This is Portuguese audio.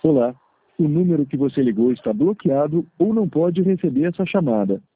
Olá, o número que você ligou está bloqueado ou não pode receber essa chamada.